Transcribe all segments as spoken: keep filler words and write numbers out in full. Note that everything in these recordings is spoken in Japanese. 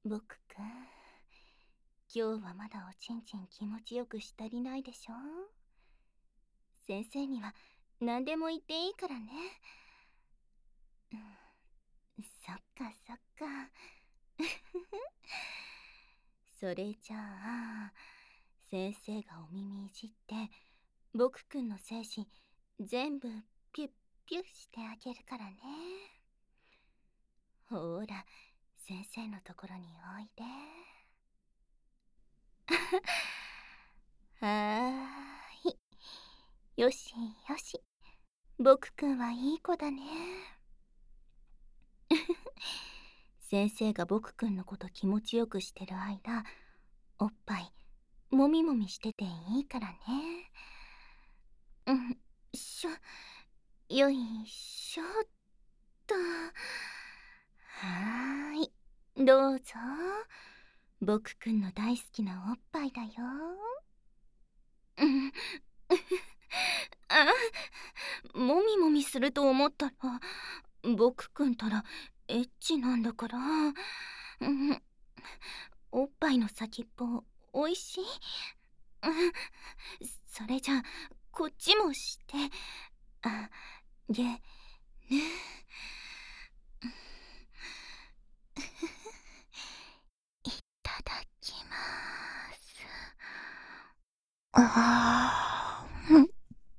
僕くん、今日はまだおちんちん気持ちよくし足りないでしょ。先生には何でも言っていいからね。うん、そっかそっか。それじゃあ先生がお耳いじって僕くんの精子全部ピュッピュッしてあげるからね。ほら先生のところにおいで。はーい、よしよし、僕くんはいい子だね。先生が僕くんのこと気持ちよくしてる間、おっぱいもみもみしてていいからね。うん、しょ、よいしょっと。はーい、どうぞ。僕くんの大好きなおっぱいだよ。うん、あ、もみもみすると思ったら僕くんたらエッチなんだから。うん、おっぱいの先っぽおいしい。うん、それじゃこっちもしてあげる。いただきます。あー、うん、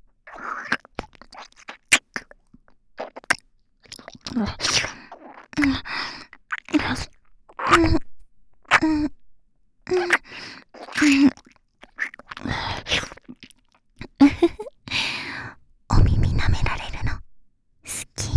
お耳舐められるの好き。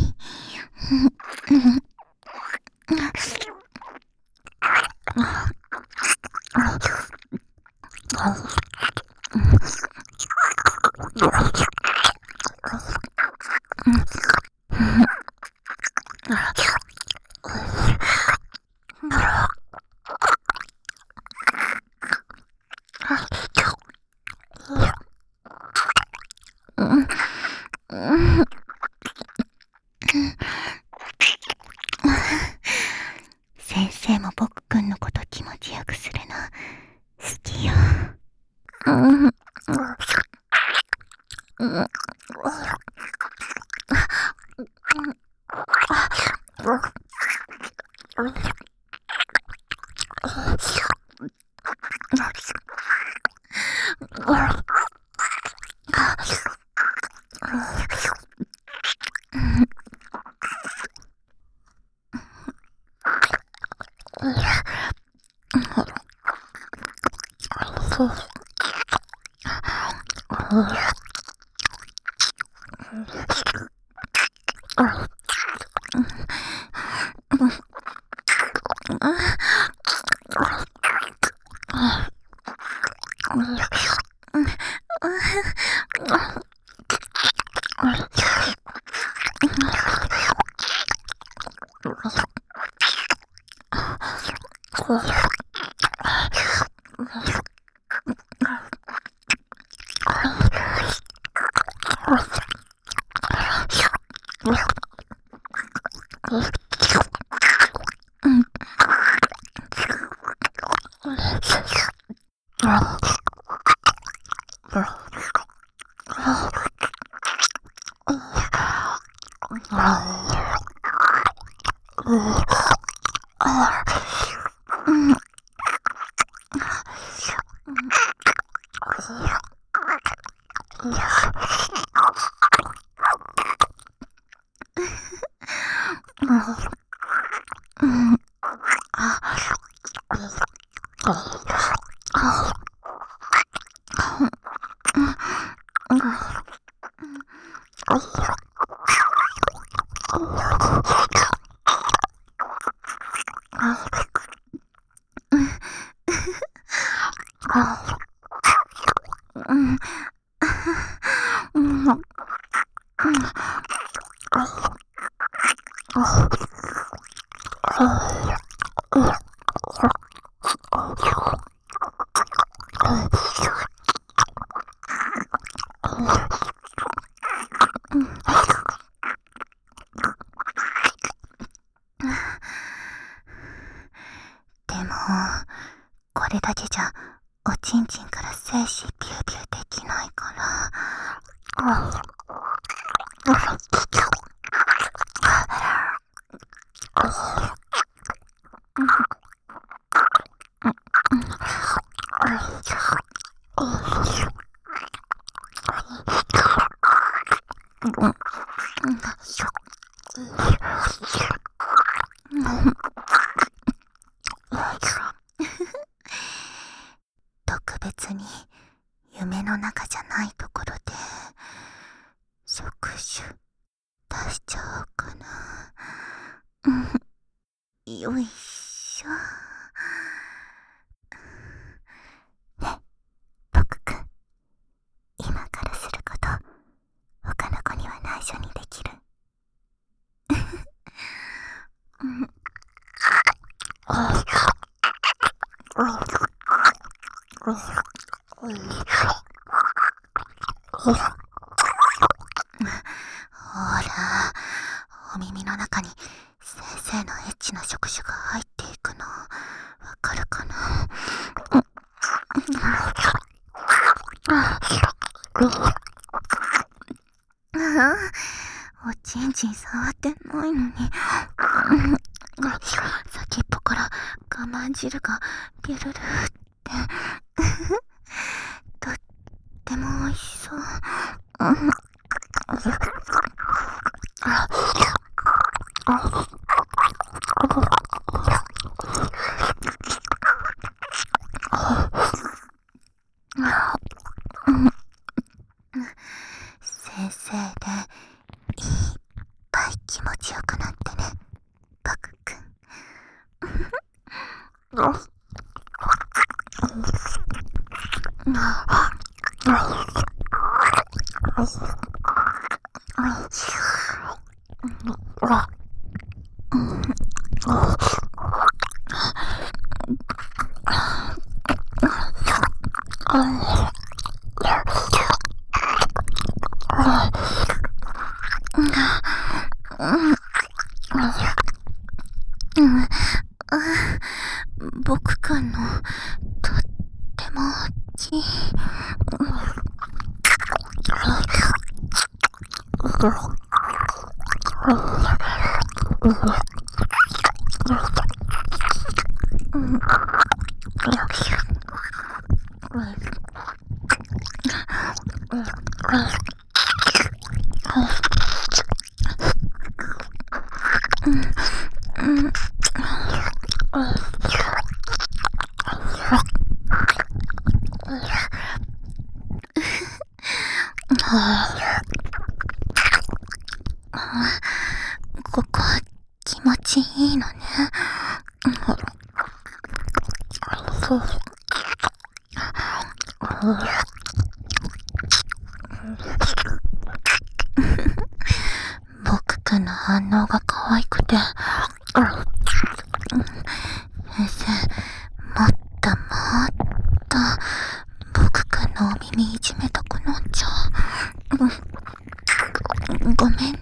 先生も僕くんのこと気持ちよくするの好きよ。うん、でもこれだけじゃおちんちんから精子ビュービューできないから。特別に夢の中じゃないところで触手出しちゃおうかな。よいしょ。ね、僕くん、今からすること他の子には内緒にできる？ほら、お耳の中に先生のエッチな触手が入っていくのわかるかな？ああ、おちんちん触ってないのに先っぽから我慢汁がビュルルってとってもおいしそう。先生でいっぱい気持ちよくなってね、バクくん。僕くんのとっても大きい。ここ気持ちいいのね。僕くんの反応が可愛くて、先生、もっともっと僕くんのお耳いじめたくなっちゃう。ごめんね。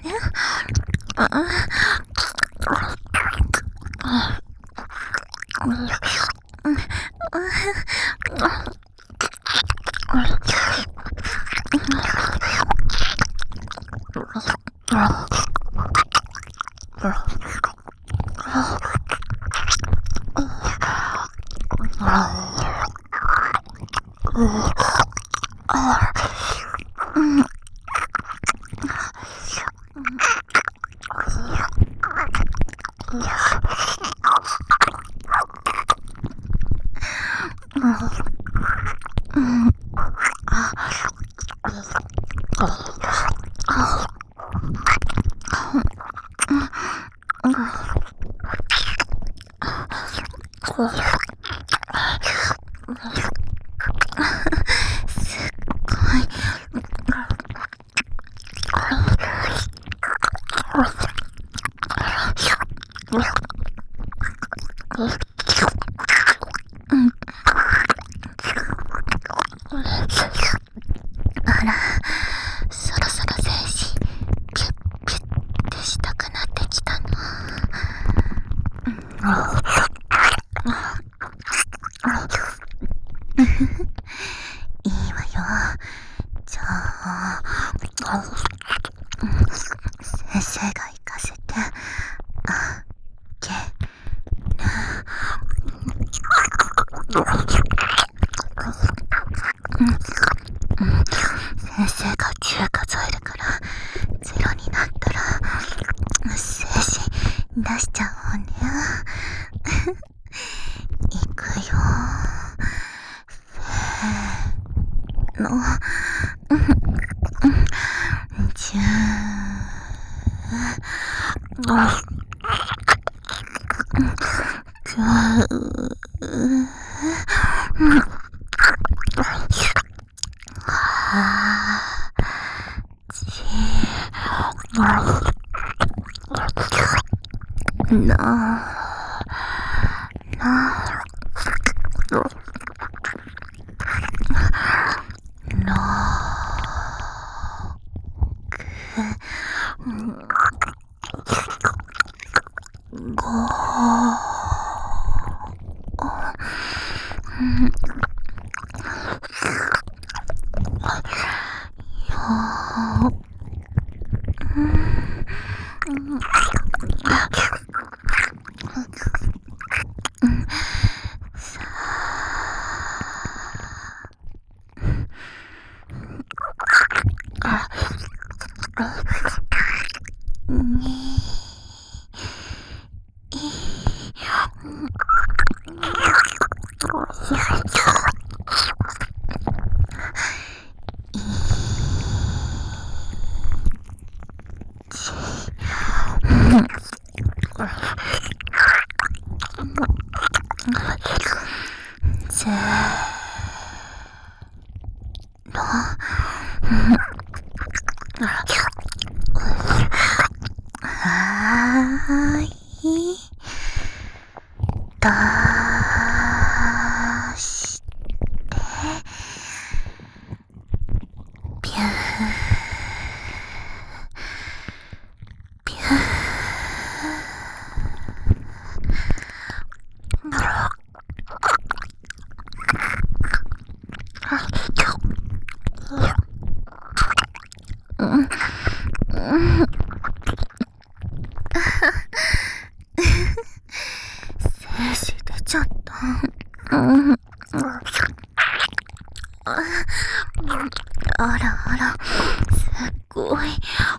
あら、そろそろ精子ピュッピュッってしたくなってきたの。 先生がじゅう数えるからゼロになったら精子出しちゃおうね。いくよ。せーの。じゅう。じゅう。ななろくごせーの。はーい。出して、ビュー、ビュー。精子出ちゃった。うん、あらあら、すっごい。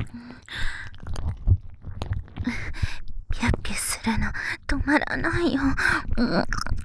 ピュッピュするの止まらないよ。うん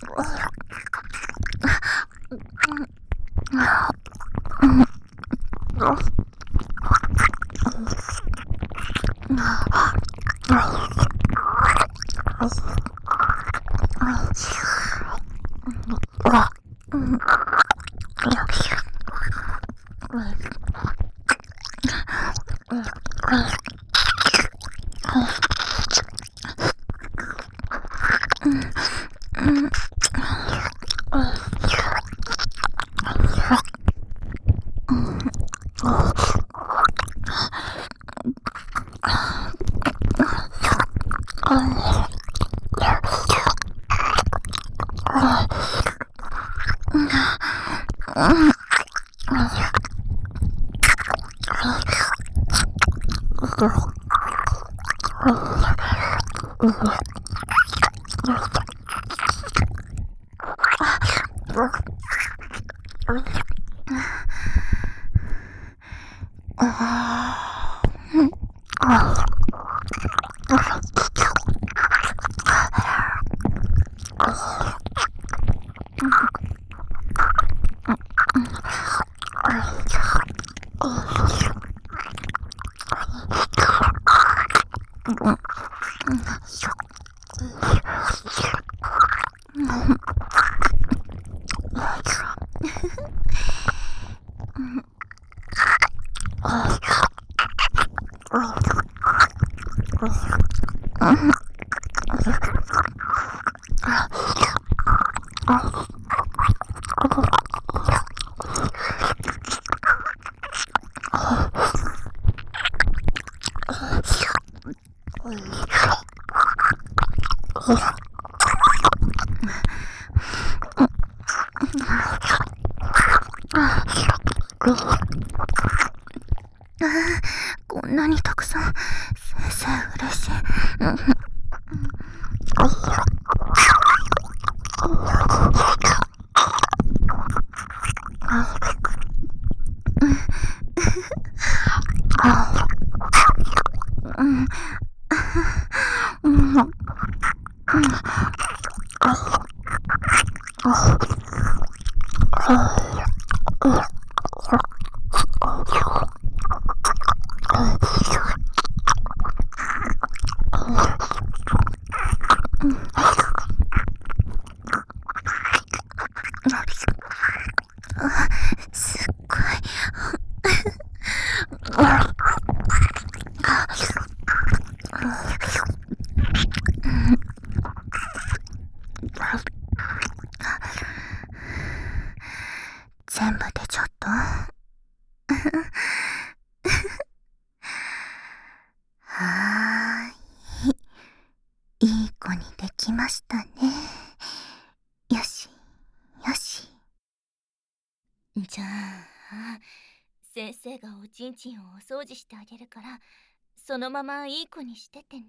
こんなにたくさん。先生嬉しい。 すっごい。全部でちょっとはーい、いい子にできましたね。よしよし。 じゃあ先生がおちんちんをお掃除してあげるから、そのままいい子にしててね。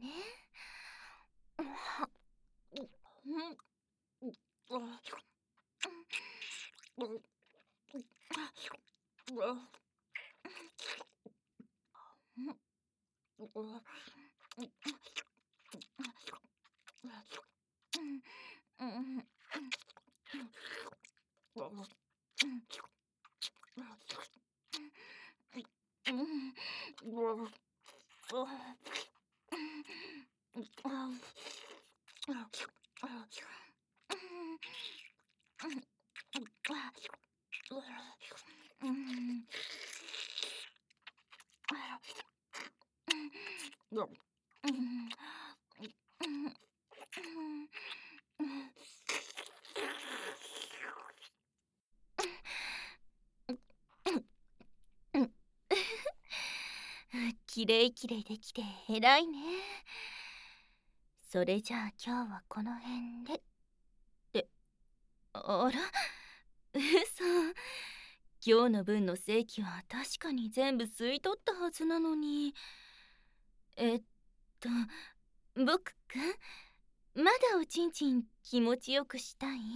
きれいきれいできて偉いね。それじゃあ今日はこの辺で。ってあら、嘘。今日の分の正規は確かに全部吸い取ったはずなのに。えっと僕くん、まだおちんちん気持ちよくしたい？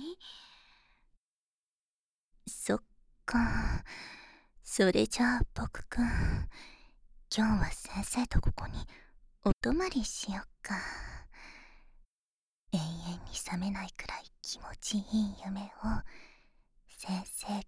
そっか。それじゃあ僕くん、今日は先生とここにお泊まりしよっか。永遠に覚めないくらい気持ちいい夢を先生